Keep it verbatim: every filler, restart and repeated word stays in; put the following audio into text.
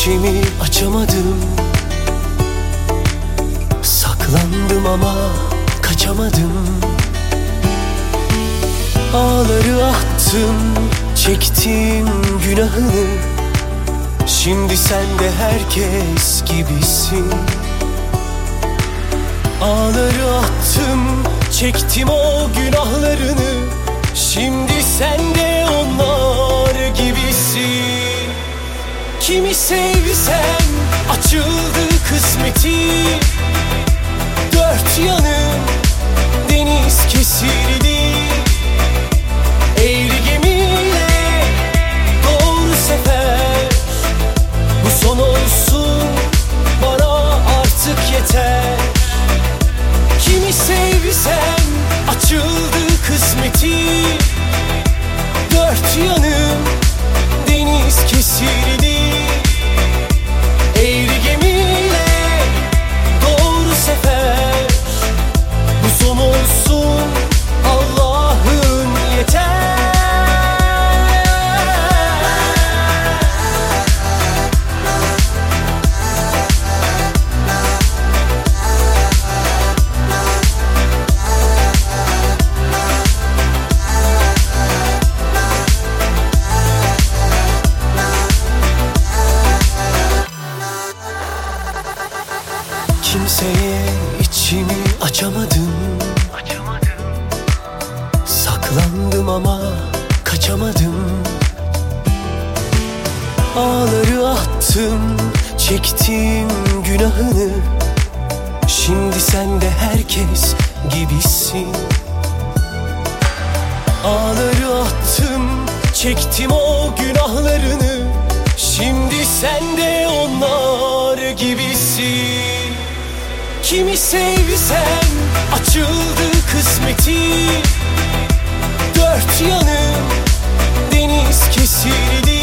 içimi açamadım. Saklandım ama kaçamadım. Ağları attım, çektim günahını. Şimdi sen de herkes gibisin. Ağları attım, çektim o günahlarını. Şimdi sen de onlar gibisin. Kimi sevsen açıldı kısmeti. Dört yanım deniz kesildi. Eğri gemiyle doğru sefer. Bu son olsun, bana artık yeter. Kimi sevsen açıldı kısmeti. Dört yanım deniz kesildi. Eğri gemiyle doğru sefer. Bu son olsun, Allah'ım yeter. Kimseye içimi açamadım. Saklandım ama kaçamadım. Ağları attım, çektim günahını. Şimdi sen de herkes gibisin. Ağları attım, çektim o günahlarını. Şimdi sen de onlar gibisin. Kimi sevsen açıldı kısmeti. Dört yanım deniz kesildi.